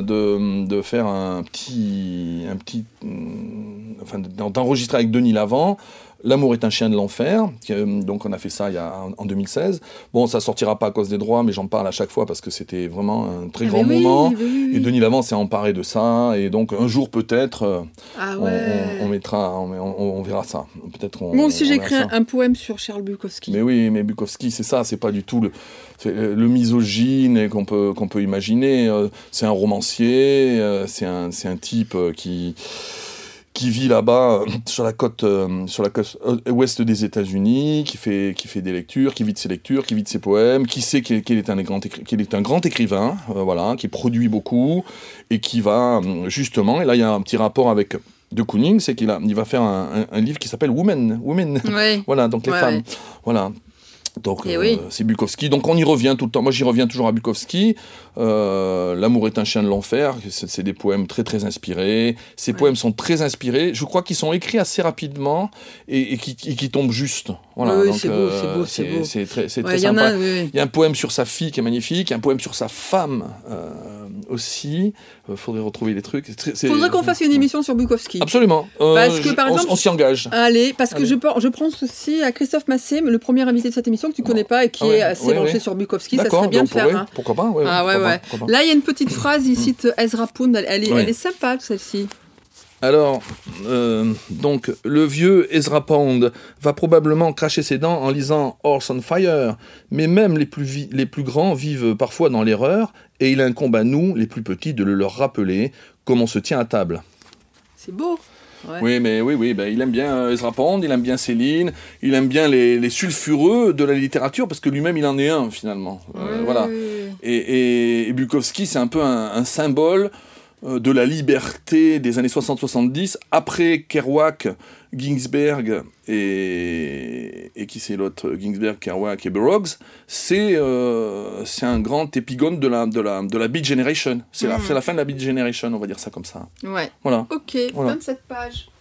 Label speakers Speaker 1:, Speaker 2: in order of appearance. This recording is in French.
Speaker 1: de faire d'enregistrer avec Denis Lavant. L'amour est un chien de l'enfer, donc on a fait ça en 2016. Bon, ça sortira pas à cause des droits, mais j'en parle à chaque fois parce que c'était vraiment un très grand moment. Oui. Et Denis Lavant s'est emparé de ça, et donc un jour peut-être, on verra ça.
Speaker 2: Moi aussi j'ai écrit un poème sur Charles Bukowski.
Speaker 1: Mais oui, mais Bukowski c'est ça, c'est pas du tout le misogyne qu'on peut imaginer. C'est un romancier, c'est un type qui vit là-bas sur la côte ouest des États-Unis, qui fait des lectures, qui vit de ses lectures, qui vit de ses poèmes, qui sait qu'il est un grand écrivain, qui produit beaucoup et qui va justement, et là il y a un petit rapport avec de Kooning, c'est qu'il va faire un livre qui s'appelle Women.
Speaker 2: Ouais.
Speaker 1: Voilà, donc les femmes. Ouais. Voilà. Donc c'est Bukowski, donc on y revient tout le temps. Moi j'y reviens toujours à Bukowski. L'amour est un chien de l'enfer, c'est des poèmes très très inspirés. Ces poèmes sont très inspirés, je crois qu'ils sont écrits assez rapidement et qui tombent juste. Voilà,
Speaker 2: oui,
Speaker 1: donc,
Speaker 2: c'est beau.
Speaker 1: C'est très sympa. Il y a un poème sur sa fille qui est magnifique, un poème sur sa femme aussi. Faudrait retrouver les trucs.
Speaker 2: Faudrait qu'on fasse une émission sur Bukowski.
Speaker 1: Absolument.
Speaker 2: Parce que par exemple,
Speaker 1: on s'y engage.
Speaker 2: Allez, parce que je pense aussi à Christophe Massé, le premier invité de cette émission que tu connais pas et qui est assez branché sur Bukowski. Ça serait bien de faire.
Speaker 1: Pourquoi pas. Pourquoi pas.
Speaker 2: Là, il y a une petite phrase, il cite Ezra Pound, elle est sympa, celle-ci.
Speaker 1: Alors, donc, le vieux Ezra Pound va probablement cracher ses dents en lisant Horse on Fire, mais même les plus grands vivent parfois dans l'erreur, et il incombe à nous, les plus petits, de le leur rappeler, comme on se tient à table.
Speaker 2: C'est beau. Ouais.
Speaker 1: Oui, il aime bien Ezra Pound, il aime bien Céline, il aime bien les sulfureux de la littérature, parce que lui-même il en est un finalement. Voilà. Et Bukowski, c'est un peu un symbole de la liberté des années 60-70, après Kerouac, Ginsberg et qui c'est l'autre, Ginsberg, Kerouac et Burroughs, c'est un grand épigone de la Beat Generation. C'est la fin de la Beat Generation, on va dire ça comme ça.
Speaker 2: Ouais.
Speaker 1: Voilà.
Speaker 2: Ok,
Speaker 1: voilà.
Speaker 2: 27 pages.